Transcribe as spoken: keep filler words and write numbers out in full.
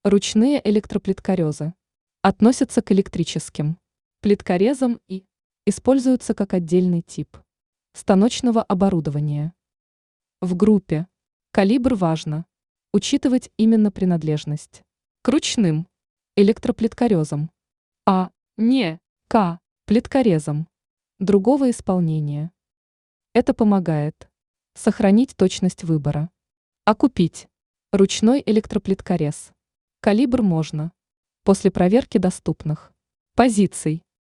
Ручные электроплиткорезы относятся к электрическим плиткорезам и используются как отдельный тип станочного оборудования. В группе «Калибр» важно учитывать именно принадлежность к ручным электроплиткорезам, а не к плиткорезам другого исполнения. Это помогает сохранить точность выбора. А купить ручной электроплиткорез «Калибр» можно после проверки доступных позиций